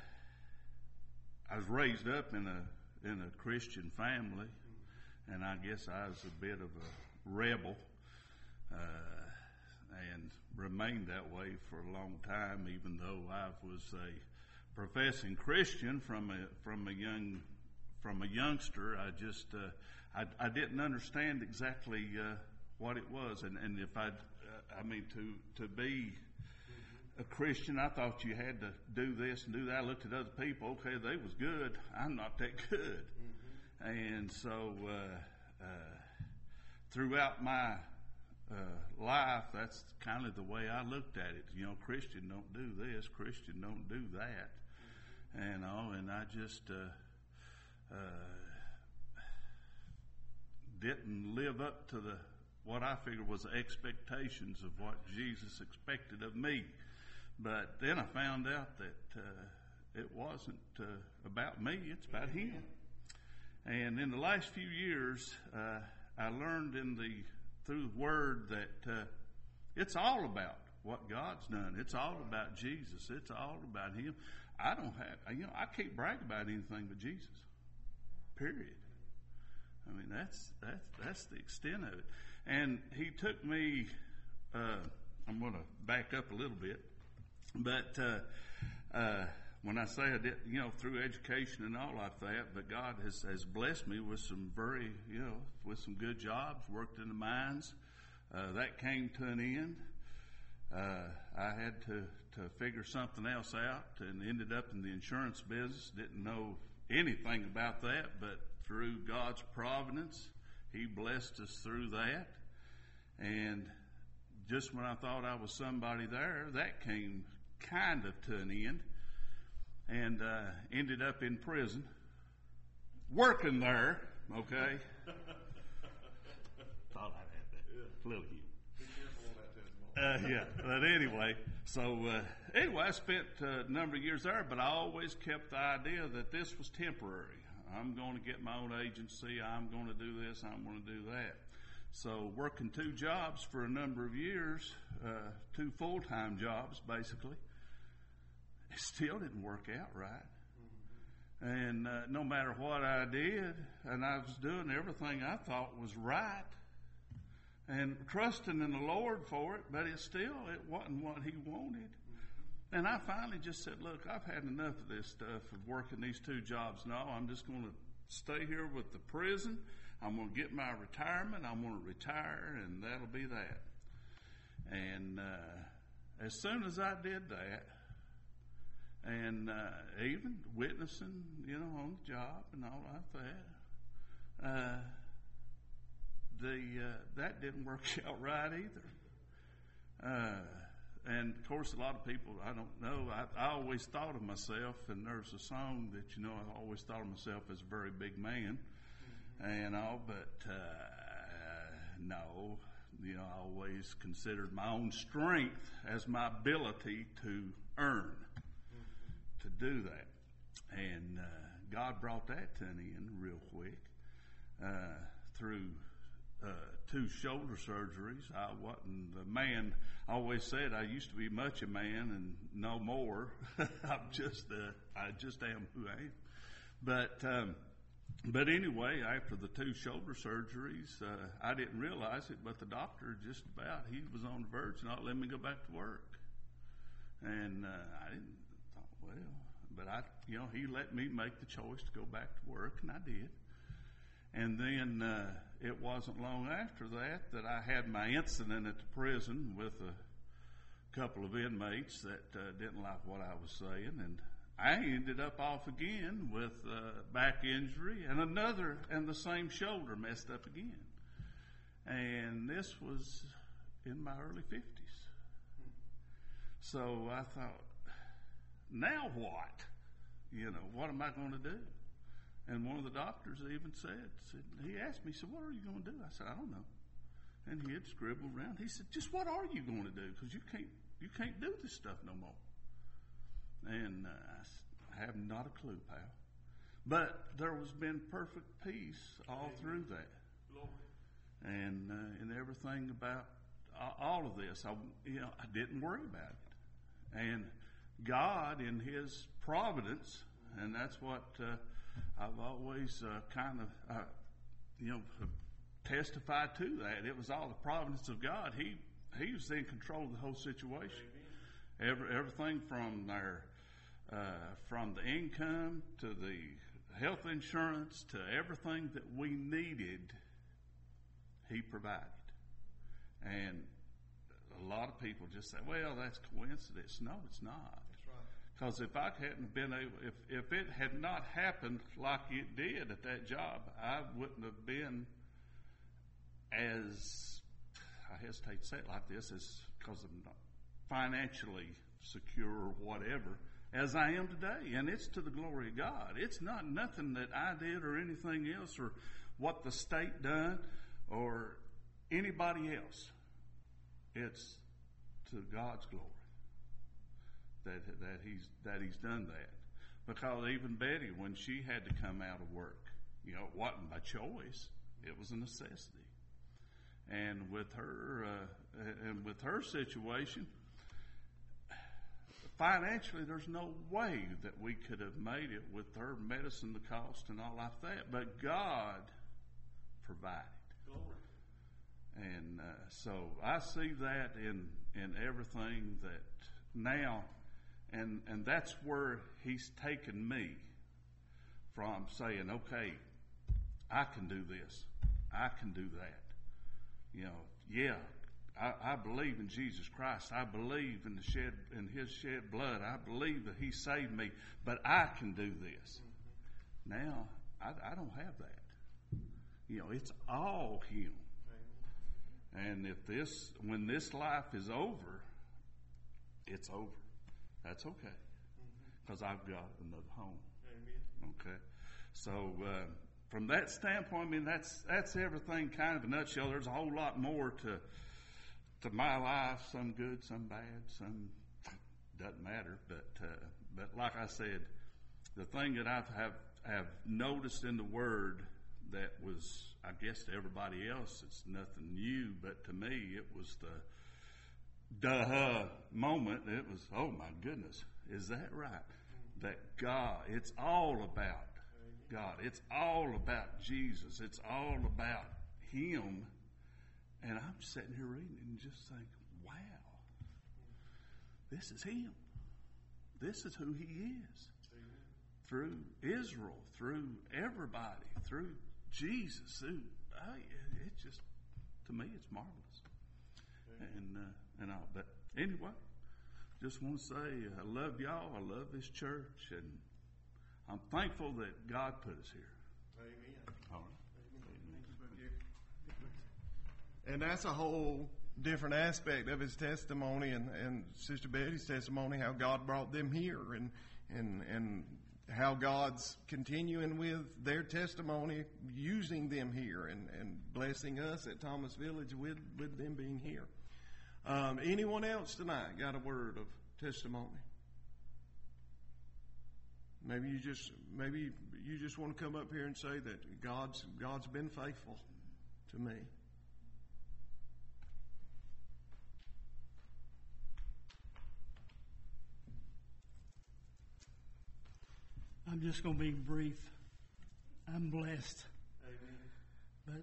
I was raised up in a in a Christian family, and I guess I was a bit of a rebel, uh, and remained that way for a long time. Even though I was a professing Christian from a from a young from a youngster, I just uh, I, I didn't understand exactly uh, what it was, and and if I I mean to to be a Christian, I thought you had to do this and do that. I looked at other people. Okay, they was good. I'm not that good. Mm-hmm. And so uh, uh, throughout my uh, life, that's kind of the way I looked at it. You know, Christian don't do this. Christian don't do that. Mm-hmm. And all, and I just uh, uh, didn't live up to the what I figured was the expectations of what Jesus expected of me. But then I found out that uh, it wasn't uh, about me, it's about Him. And in the last few years, uh, I learned in the through the Word that uh, it's all about what God's done. It's all about Jesus. It's all about Him. I don't have, you know, I can't brag about anything but Jesus. Period. I mean, that's that's that's the extent of it. And He took me. Uh, I'm going to back up a little bit. But uh, uh, when I say I did, you know, through education and all like that, but God has, has blessed me with some very, you know, with some good jobs, worked in the mines. Uh, that came to an end. Uh, I had to, to figure something else out and ended up in the insurance business. Didn't know anything about that, but through God's providence, He blessed us through that. And just when I thought I was somebody there, that came kind of to an end, and uh, ended up in prison, working there, okay? Thought I'd have that. Yeah. Little humor. Be careful on that testimony. Uh, yeah, but anyway, so uh, anyway, I spent uh, a number of years there, but I always kept the idea that this was temporary. I'm going to get my own agency. I'm going to do this. I'm going to do that. So working two jobs for a number of years, uh, two full-time jobs basically, it still didn't work out right. Mm-hmm. And uh, no matter what I did, and I was doing everything I thought was right, and trusting in the Lord for it, but it still, it wasn't what He wanted. Mm-hmm. And I finally just said, look, I've had enough of this stuff of working these two jobs. No, I'm just going to stay here with the prison. I'm going to get my retirement. I'm going to retire, and that'll be that. And uh, as soon as I did that, and uh, even witnessing, you know, on the job and all like that, uh, the uh, that didn't work out right either. Uh, and of course, a lot of people, I don't know. I, I always thought of myself, and there's a song that you know, I always thought of myself as a very big man. And all, but uh, no, you know, I always considered my own strength as my ability to earn, mm-hmm. to do that. And uh, God brought that to an end real quick uh, through uh, two shoulder surgeries. I wasn't the man. I always said I used to be much a man, and no more. I'm just, uh, I just am who I am. But. Um, But anyway, after the two shoulder surgeries, uh, I didn't realize it, but the doctor just about, he was on the verge of not letting me go back to work. And uh, I didn't thought, well, but I, you know, he let me make the choice to go back to work, and I did. And then uh, it wasn't long after that that I had my incident at the prison with a couple of inmates that uh, didn't like what I was saying, and I ended up off again with uh, back injury and another, and the same shoulder messed up again. And this was in my early fifties. So I thought, now what? You know, what am I going to do? And one of the doctors even said, said he asked me, he said, what are you going to do? I said, I don't know. And he had scribbled around. He said, just what are you going to do? Because you can't, you can't do this stuff no more. And uh, I have not a clue, pal. But there was been perfect peace all through that. And uh, and everything about all of this, I, you know, I didn't worry about it. And God, in His providence, and that's what uh, I've always uh, kind of, uh, you know, testified to that. It was all the providence of God. He He was in control of the whole situation. Every, everything from their, uh, from the income to the health insurance to everything that we needed, He provided. And a lot of people just say, well, that's coincidence. No, it's not. That's right. Because if I hadn't been able, if, if it had not happened like it did at that job, I wouldn't have been as, I hesitate to say it like this, as because I'm not financially secure or whatever, as I am today. And it's to the glory of God. It's not nothing that I did or anything else or what the state done or anybody else. It's to God's glory that that he's that he's done that. Because even Betty, when she had to come out of work, you know, it wasn't by choice; it was a necessity. And with her, uh, and with her situation, financially, there's no way that we could have made it with her medicine, the cost, and all like that. But God provided. And uh, so I see that in in everything that now And, and that's where he's taken me from saying, okay, I can do this. I can do that. You know, yeah, I, I believe in Jesus Christ. I believe in the shed, in his shed blood. I believe that he saved me, but I can do this. Now, I, I don't have that. You know, it's all him. And if this, when this life is over, it's over. That's okay. Because I've got another home. Amen. Okay. So, uh, from that standpoint, I mean, that's, that's everything kind of in a nutshell. There's a whole lot more to, to my life. Some good, some bad, some doesn't matter. But, uh, but like I said, the thing that I have, have noticed in the Word that was, I guess to everybody else, it's nothing new, but to me, it was the duh moment. It was, oh my goodness, is that right? That God, it's all about God. It's all about Jesus. It's all about him. And I'm sitting here reading and just thinking, wow, this is him. This is who he is. Through Israel, through everybody, through Jesus. Through, I, it just, to me, it's marvelous. And, uh, and all. But anyway, just want to say I love y'all. I love this church. And I'm thankful that God put us here. Amen. All right. Amen. And that's a whole different aspect of his testimony and, and Sister Betty's testimony, how God brought them here and, and, and how God's continuing with their testimony, using them here and, and blessing us at Thomas Village with, with them being here. Um, anyone else tonight got a word of testimony? Maybe you just maybe you just want to come up here and say that God's God's been faithful to me. I'm just going to be brief. I'm blessed. Amen. But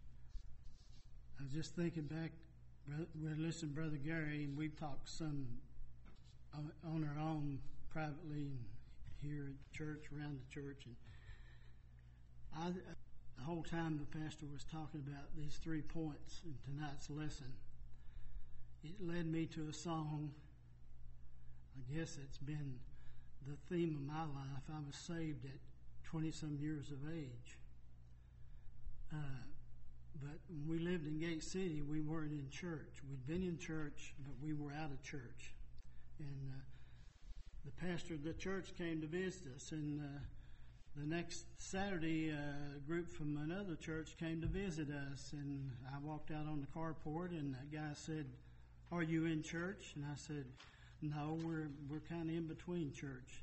I was just thinking back, we're listening to Brother Gary, and we've talked some on, on our own privately and here at church, around the church. And I, the whole time the pastor was talking about these three points in tonight's lesson, it led me to a song. I guess it's been the theme of my life. I was saved at twenty-some years of age. Uh, but when we lived in Gate City, we weren't in church. We'd been in church, but we were out of church. And uh, the pastor of the church came to visit us, and uh, the next Saturday, uh, a group from another church came to visit us, and I walked out on the carport, and that guy said, "Are you in church?" And I said, "No, we're we're kind of in between church."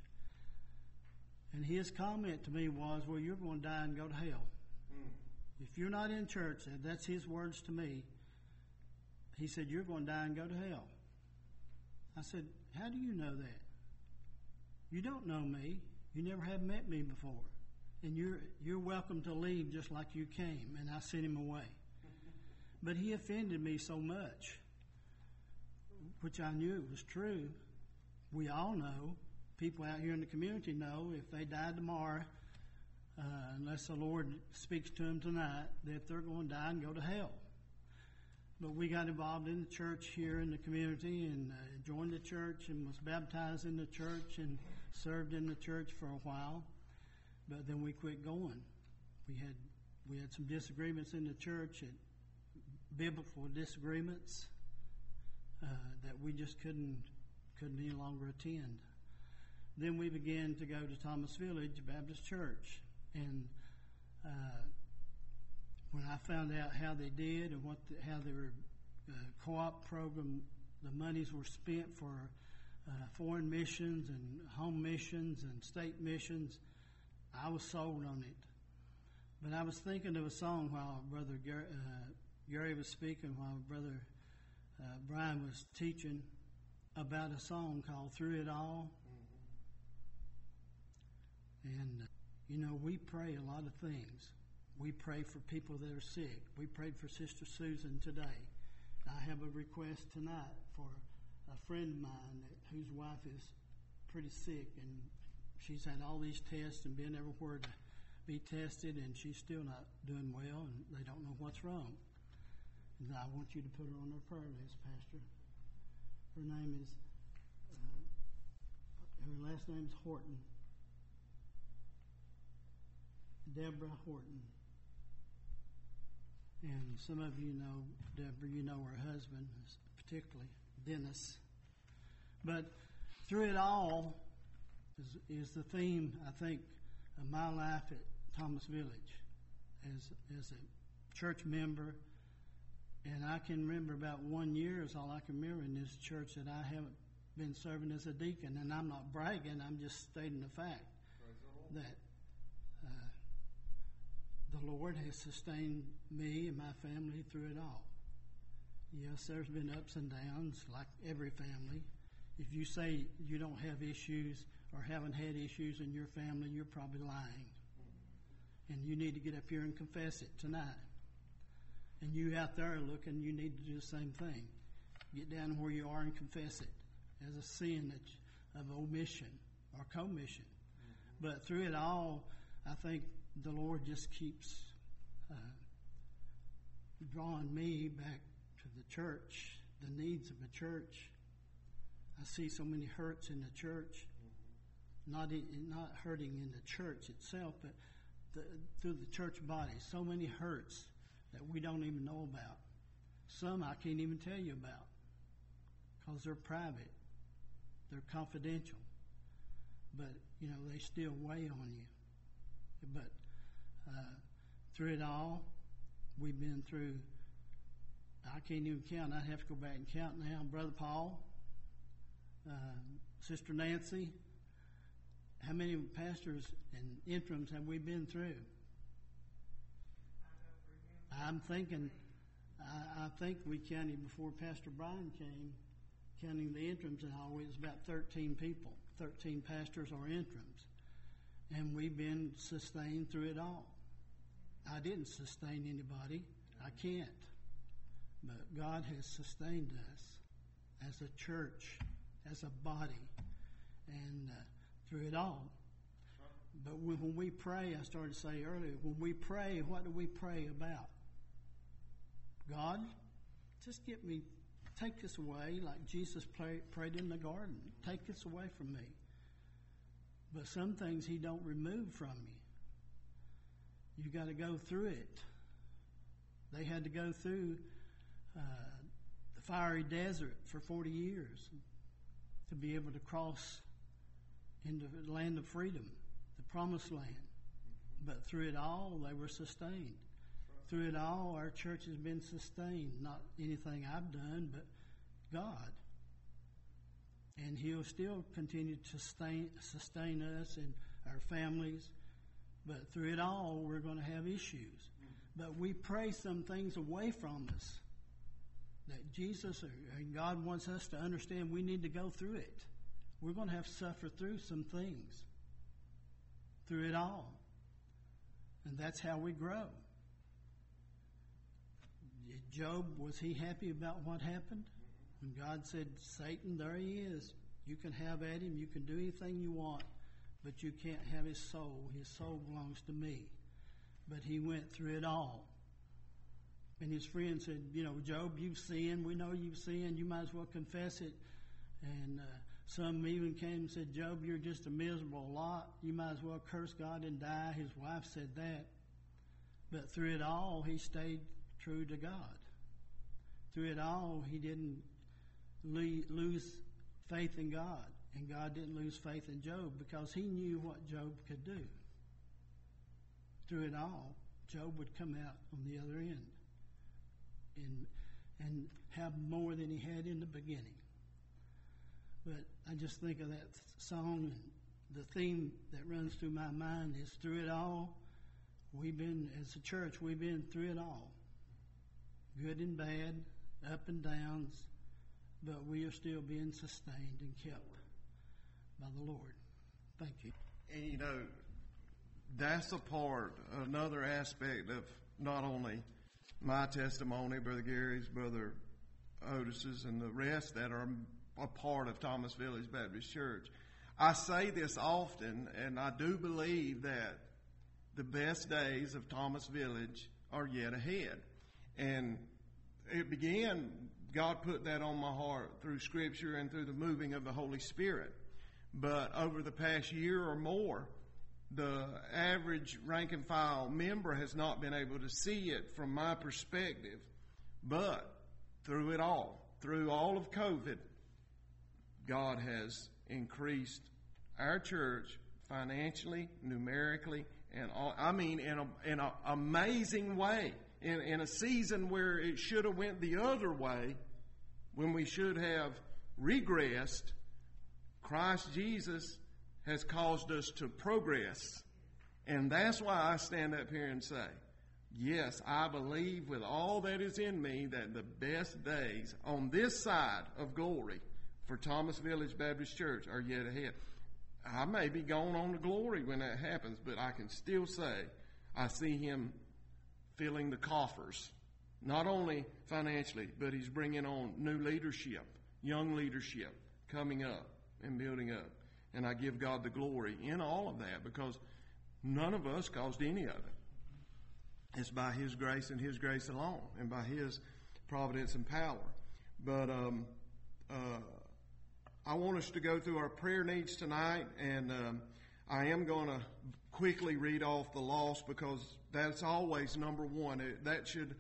And his comment to me was, "Well, you're going to die and go to hell. Mm. If you're not in church," that's his words to me. He said, "You're going to die and go to hell." I said, "How do you know that? You don't know me. You never have met me before. And you're you're welcome to leave just like you came." And I sent him away. But he offended me so much, which I knew it was true. We all know, people out here in the community know, if they died tomorrow, uh, unless the Lord speaks to them tonight, that they're going to die and go to hell. But we got involved in the church here in the community and uh, joined the church and was baptized in the church and served in the church for a while. But then we quit going. We had we had some disagreements in the church, and biblical disagreements uh, that we just couldn't couldn't any longer attend. Then we began to go to Thomas Village Baptist Church, and uh, when I found out how they did and what the, how their uh, co-op program, the monies were spent for uh, foreign missions and home missions and state missions, I was sold on it. But I was thinking of a song while Brother Gary, uh, Gary was speaking, while Brother uh, Brian was teaching, about a song called "Through It All." Mm-hmm. And, uh, you know, we pray a lot of things. We pray for people that are sick. We prayed for Sister Susan today. I have a request tonight for a friend of mine that, whose wife is pretty sick, and she's had all these tests and been everywhere to be tested, and she's still not doing well, and they don't know what's wrong. And I want you to put her on their prayer list, Pastor. Her name is, uh, her last name is Horton. Deborah Horton. And some of you know Deborah, you know her husband, particularly Dennis. But through it all is, is the theme, I think, of my life at Thomas Village as, as a church member. And I can remember about one year is all I can remember in this church that I haven't been serving as a deacon. And I'm not bragging, I'm just stating the fact that uh, the Lord has sustained me and my family through it all. Yes, there's been ups and downs like every family. If you say you don't have issues or haven't had issues in your family, you're probably lying. And you need to get up here and confess it tonight. And you out there looking, you need to do the same thing. Get down where you are and confess it as a sin that, of omission or commission. Mm-hmm. But through it all, I think the Lord just keeps uh, drawing me back to the church, the needs of the church. I see so many hurts in the church, mm-hmm. not in, not hurting in the church itself, but the, through the church body. So many hurts that we don't even know about. Some I can't even tell you about because they're private. They're confidential. But, you know, they still weigh on you. But uh, through it all, we've been through, I can't even count. I'd have to go back and count now. Brother Paul, uh, Sister Nancy, how many pastors and interims have we been through? I'm thinking, I, I think we counted before Pastor Brian came, counting the interims and all, it was about thirteen people, thirteen pastors or interims. And we've been sustained through it all. I didn't sustain anybody. I can't. But God has sustained us as a church, as a body, and uh, through it all. But when, when we pray, I started to say earlier, when we pray, what do we pray about? God, just get me, take this away like Jesus pray, prayed in the garden. Take this away from me. But some things he don't remove from you. You got to go through it. They had to go through uh, the fiery desert for forty years to be able to cross into the land of freedom, the promised land. But through it all, they were sustained. Through it all, our church has been sustained. Not anything I've done, but God. And he'll still continue to sustain, sustain us and our families. But through it all, we're going to have issues. But we pray some things away from us that Jesus and God wants us to understand we need to go through it. We're going to have to suffer through some things. Through it all. And that's how we grow. Job, was he happy about what happened? When God said, Satan, there he is. You can have at him. You can do anything you want. But you can't have his soul. His soul belongs to me. But he went through it all. And his friend said, you know, Job, you've sinned. We know you've sinned. You might as well confess it. And uh, some even came and said, Job, you're just a miserable lot. You might as well curse God and die. His wife said that. But through it all, he stayed true to God. Through it all, he didn't lose faith in God. And God didn't lose faith in Job because he knew what Job could do. Through it all, Job would come out on the other end and, and have more than he had in the beginning. But I just think of that song, and the theme that runs through my mind is through it all, we've been, as a church, we've been through it all. Good and bad, up and downs, but we are still being sustained and kept by the Lord. Thank you. And you know, that's a part, another aspect of not only my testimony, Brother Gary's, Brother Otis's, and the rest that are a part of Thomas Village Baptist Church. I say this often, and I do believe that the best days of Thomas Village are yet ahead. And it began, God put that on my heart through Scripture and through the moving of the Holy Spirit. But over the past year or more, the average rank and file member has not been able to see it from my perspective. But through it all, through all of COVID, God has increased our church financially, numerically, and all, I mean in a, in an amazing way. In, in a season where it should have went the other way, when we should have regressed, Christ Jesus has caused us to progress. And that's why I stand up here and say, yes, I believe with all that is in me that the best days on this side of glory for Thomas Village Baptist Church are yet ahead. I may be going on to glory when that happens, but I can still say I see him filling the coffers, not only financially, but he's bringing on new leadership, young leadership coming up and building up. And I give God the glory in all of that, because none of us caused any of it. It's by his grace and his grace alone, and by his providence and power. But um, uh, I want us to go through our prayer needs tonight, and um, I am going to quickly read off the lost, because that's always number one. It, that should,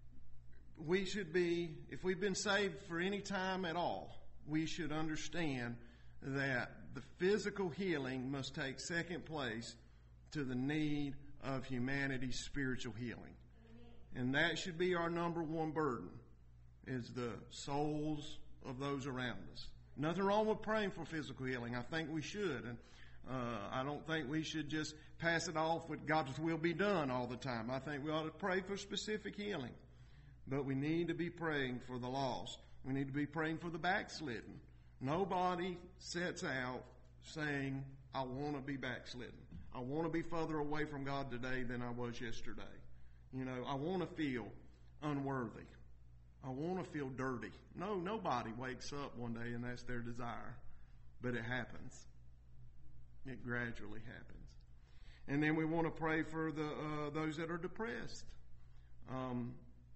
we should be, if we've been saved for any time at all, we should understand that the physical healing must take second place to the need of humanity's spiritual healing. And that should be our number one burden, is the souls of those around us. Nothing wrong with praying for physical healing. I think we should. And uh, I don't think we should just pass it off with God's will be done all the time. I think we ought to pray for specific healing. But we need to be praying for the lost. We need to be praying for the backslidden. Nobody sets out saying, I want to be backslidden. I want to be further away from God today than I was yesterday. You know, I want to feel unworthy. I want to feel dirty. No, nobody wakes up one day and that's their desire. But it happens. It gradually happens. And then we want to pray for the uh, those that are depressed. Um,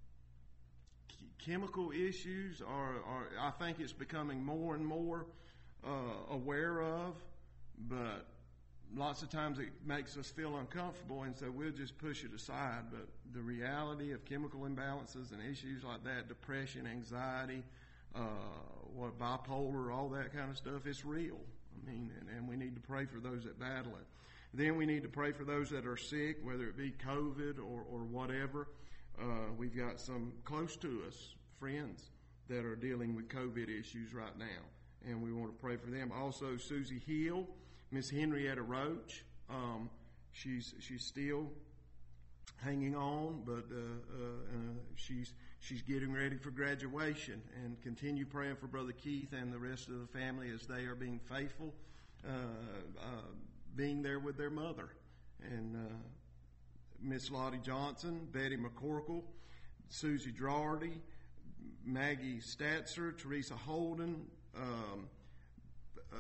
chemical issues are, are, I think it's becoming more and more uh, aware of, but lots of times it makes us feel uncomfortable, and so we'll just push it aside. But the reality of chemical imbalances and issues like that, depression, anxiety, uh, what bipolar, all that kind of stuff, it's real. I mean, and, and we need to pray for those that battle it. Then we need to pray for those that are sick, whether it be COVID or, or whatever. Uh, we've got some close to us, friends, that are dealing with COVID issues right now, and we want to pray for them. Also, Susie Hill, Miss Henrietta Roach, um, she's she's still hanging on, but uh, uh, uh, she's she's getting ready for graduation. And continue praying for Brother Keith and the rest of the family as they are being faithful, uh, uh, being there with their mother. And uh, Miss Lottie Johnson, Betty McCorkle, Susie Drawarty, Maggie Statzer, Teresa Holden, um, uh,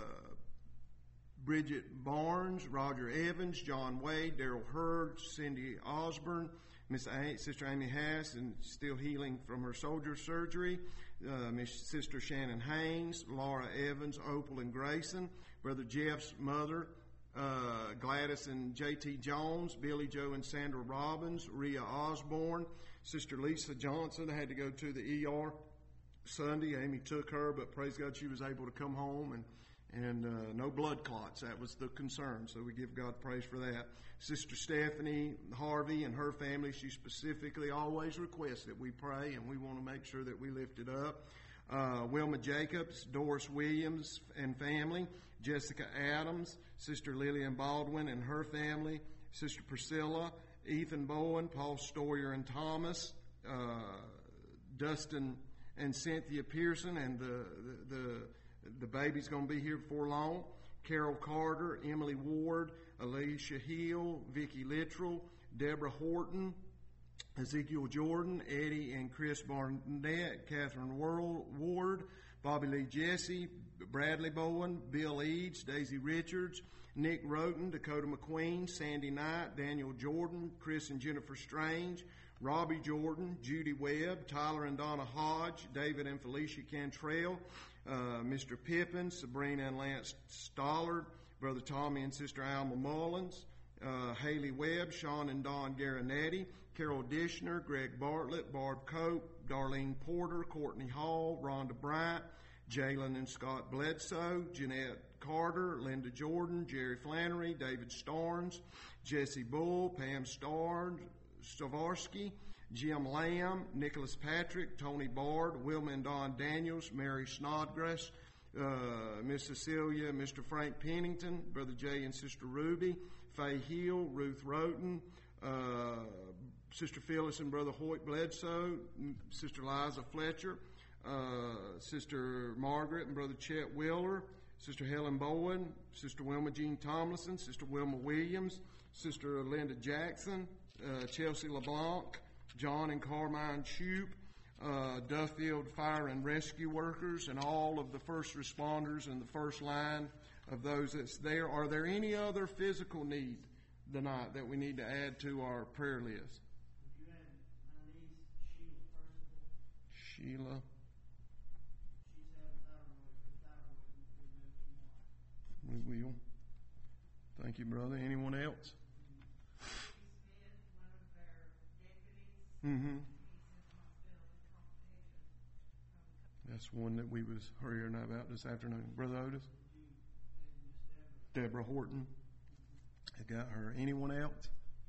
Bridget Barnes, Roger Evans, John Wade, Darrell Hurd, Cindy Osborne, Miss A- Sister Amy Hass, and still healing from her soldier surgery, uh, Miss Sister Shannon Haynes, Laura Evans, Opal and Grayson, Brother Jeff's mother, uh, Gladys and J T Jones, Billy Joe and Sandra Robbins, Rhea Osborne, Sister Lisa Johnson had to go to the E R Sunday. Amy took her, but praise God she was able to come home, and And uh, no blood clots. That was the concern. So we give God praise for that. Sister Stephanie Harvey and her family, she specifically always requests that we pray, and we want to make sure that we lift it up. Uh, Wilma Jacobs, Doris Williams and family, Jessica Adams, Sister Lillian Baldwin and her family, Sister Priscilla, Ethan Bowen, Paul Stoyer and Thomas, uh, Dustin and Cynthia Pearson, and the the, the The baby's going to be here before long. Carol Carter, Emily Ward, Alicia Hill, Vicki Littrell, Deborah Horton, Ezekiel Jordan, Eddie and Chris Barnett, Catherine Ward, Bobby Lee Jesse, Bradley Bowen, Bill Eads, Daisy Richards, Nick Roten, Dakota McQueen, Sandy Knight, Daniel Jordan, Chris and Jennifer Strange, Robbie Jordan, Judy Webb, Tyler and Donna Hodge, David and Felicia Cantrell, uh, Mister Pippin, Sabrina and Lance Stollard, Brother Tommy and Sister Alma Mullins, uh, Haley Webb, Sean and Don Garanetti, Carol Dishner, Greg Bartlett, Barb Cope, Darlene Porter, Courtney Hall, Rhonda Bryant, Jalen and Scott Bledsoe, Jeanette Carter, Linda Jordan, Jerry Flannery, David Starnes, Jesse Bull, Pam Starr, Stavarsky, Jim Lamb, Nicholas Patrick, Tony Bard, Wilma and Don Daniels, Mary Snodgrass, uh, Miss Cecilia, Mister Frank Pennington, Brother Jay and Sister Ruby, Faye Hill, Ruth Roten, uh, Sister Phyllis and Brother Hoyt Bledsoe, Sister Liza Fletcher, uh, Sister Margaret and Brother Chet Wheeler, Sister Helen Bowen, Sister Wilma Jean Tomlinson, Sister Wilma Williams, Sister Linda Jackson, uh, Chelsea LeBlanc, John and Carmine Shoup, uh, Duffield Fire and Rescue Workers, and all of the first responders in the first line of those that's there. Are there any other physical need tonight that we need to add to our prayer list? Would you add my niece, Sheila Percival? Sheila. She's having thyroid, thyroid removed tomorrow. We will. Thank you, brother. Anyone else? Mm-hmm. That's one that we was hearing about this afternoon. Brother Otis? Deborah Horton. I got her. Anyone else?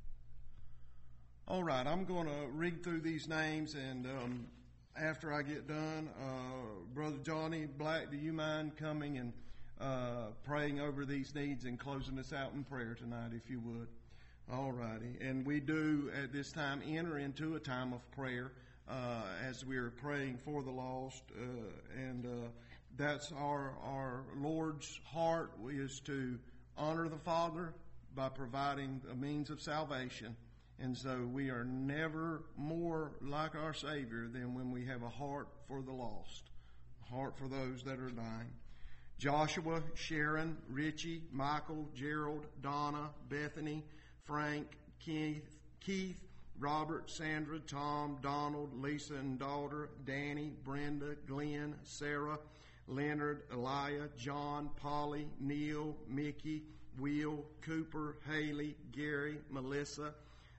All right, I'm going to read through these names, and um, after I get done, uh, Brother Johnny Black, do you mind coming and uh, praying over these needs and closing us out in prayer tonight, if you would? All righty. And we do at this time enter into a time of prayer uh, as we're praying for the lost. Uh, and uh, that's our, our Lord's heart is to honor the Father by providing a means of salvation. And so we are never more like our Savior than when we have a heart for the lost, a heart for those that are dying. Joshua, Sharon, Richie, Michael, Gerald, Donna, Bethany, Frank, Keith, Keith, Robert, Sandra, Tom, Donald, Lisa and daughter, Danny, Brenda, Glenn, Sarah, Leonard, Elia, John, Polly, Neil, Mickey, Will, Cooper, Haley, Gary, Melissa,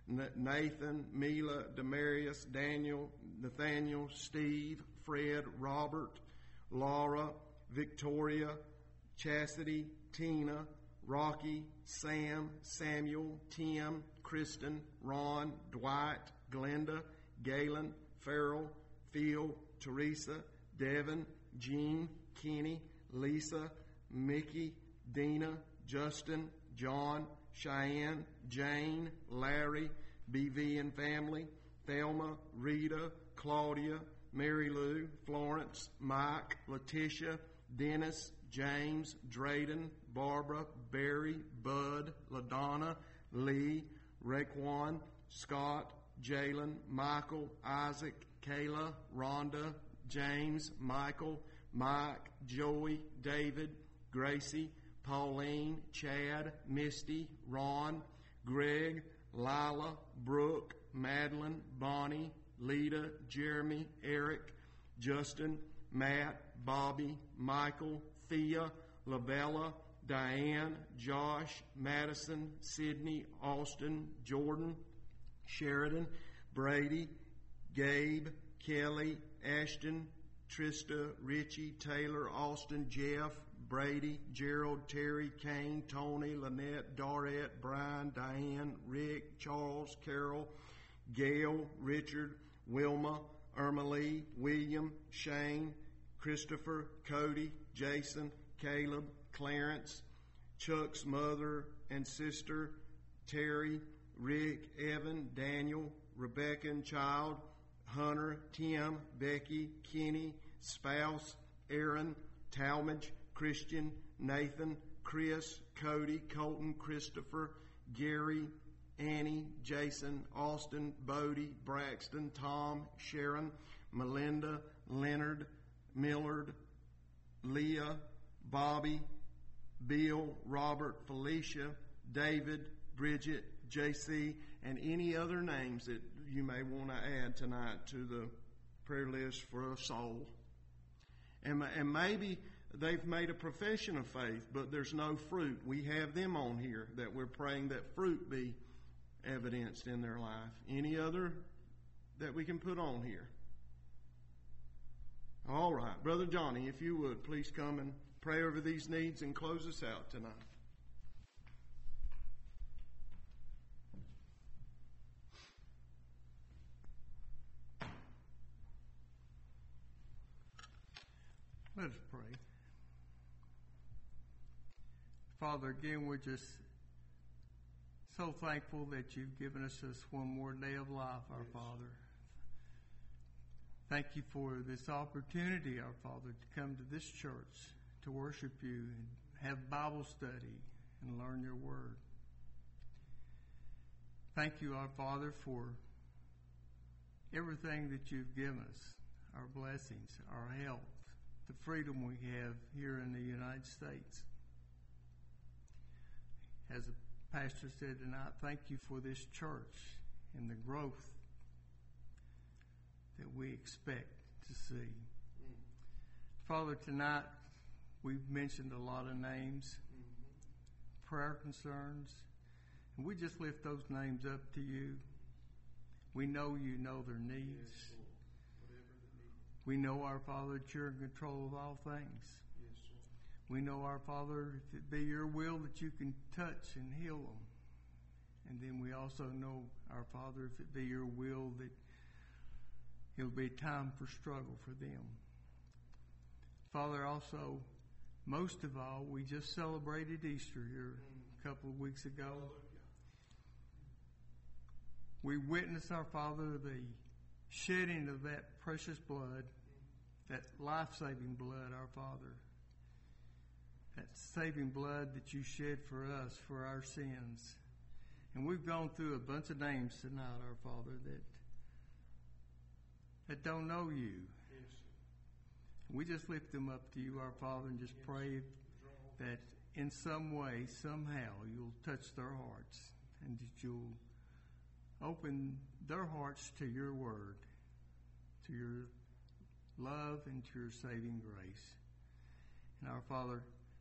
Nathan, Mila, Demarius, Daniel, Nathaniel, Steve, Fred, Robert, Laura, Victoria, Chastity, Tina, Rocky, Sam, Samuel, Tim, Kristen, Ron, Dwight, Glenda, Galen, Farrell, Phil, Teresa, Devin, Jean, Kenny, Lisa, Mickey, Dina, Justin, John, Cheyenne, Jane, Larry, B V and family, Thelma, Rita, Claudia, Mary Lou, Florence, Mike, Letitia, Dennis, James, Drayden, Barbara, Barry, Bud, LaDonna, Lee, Raekwon, Scott, Jalen, Michael, Isaac, Kayla, Rhonda, James, Michael, Mike, Joey, David, Gracie, Pauline, Chad, Misty, Ron, Greg, Lila, Brooke, Madeline, Bonnie, Lita, Jeremy, Eric, Justin, Matt, Bobby, Michael, Thea, Lavella, Diane, Josh, Madison, Sydney, Austin, Jordan, Sheridan, Brady, Gabe, Kelly, Ashton, Trista, Richie, Taylor, Austin, Jeff, Brady, Gerald, Terry, Kane, Tony, Lynette, Dorette, Brian, Diane, Rick, Charles, Carol, Gail, Richard, Wilma, Irma Lee, William, Shane, Christopher, Cody, Jason, Caleb, Clarence, Chuck's mother and sister, Terry, Rick, Evan, Daniel, Rebecca and child, Hunter, Tim, Becky, Kenny, spouse, Aaron, Talmadge, Christian, Nathan, Chris, Cody, Colton, Christopher, Gary, Annie, Jason, Austin, Bodie, Braxton, Tom, Sharon, Melinda, Leonard, Millard, Leah, Bobby, Bill, Robert, Felicia, David, Bridget, J C, and any other names that you may want to add tonight to the prayer list for a soul. And, and maybe they've made a profession of faith, but there's no fruit. We have them on here that we're praying that fruit be evidenced in their life. Any other that we can put on here? All right. Brother Johnny, if you would, please come and pray over these needs and close us out tonight. Let us pray. Father, again, we're just so thankful that you've given us this one more day of life, our Father. Thank you for this opportunity, our Father, to come to this church, to worship you and have Bible study and learn your word. Thank you, our Father, for everything that you've given us, our blessings, our health, the freedom we have here in the United States. As the pastor said tonight, thank you for this church and the growth that we expect to see. Mm. Father, tonight we've mentioned a lot of names, mm-hmm. prayer concerns, and we just lift those names up to you. We know you know their needs. Yes, we know, our Father, that you're in control of all things. Yes, we know, our Father, if it be your will that you can touch and heal them. And then we also know, our Father, if it be your will that it'll be time for struggle for them. Father, also, most of all, we just celebrated Easter here a couple of weeks ago. We witnessed, our Father, the shedding of that precious blood, that life-saving blood, our Father, that saving blood that you shed for us, for our sins. And we've gone through a bunch of names tonight, our Father, that that don't know you. Yes. We just lift them up to you, our Father, and just yes. pray that in some way, somehow, you'll touch their hearts and that you'll open their hearts to your word, to your love and to your saving grace. And our Father,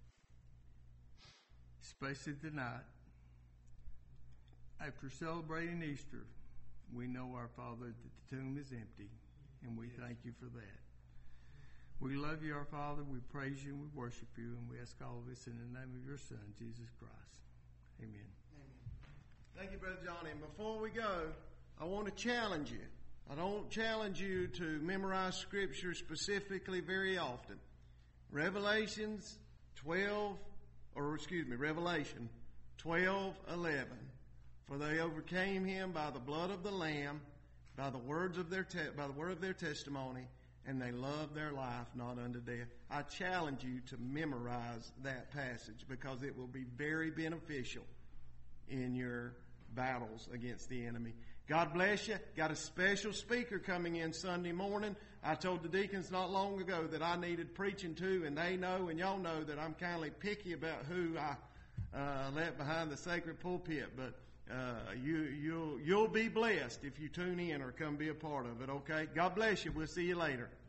especially tonight, after celebrating Easter, we know, our Father, that the tomb is empty. And we thank you for that. We love you, our Father. We praise you and we worship you. And we ask all of this in the name of your Son, Jesus Christ. Amen. Amen. Thank you, Brother Johnny. And before we go, I want to challenge you. I don't challenge you to memorize Scripture specifically very often. Revelations twelve, or excuse me, Revelation twelve eleven. For they overcame him by the blood of the Lamb, by the words of their te- by the word of their testimony, and they loved their life not unto death. I challenge you to memorize that passage because it will be very beneficial in your battles against the enemy. God bless you. Got a special speaker coming in Sunday morning. I told the deacons not long ago that I needed preaching to, and they know, and y'all know that I'm kindly picky about who I uh, let behind the sacred pulpit, but Uh, you, you'll, you'll be blessed if you tune in or come be a part of it, okay? God bless you. We'll see you later.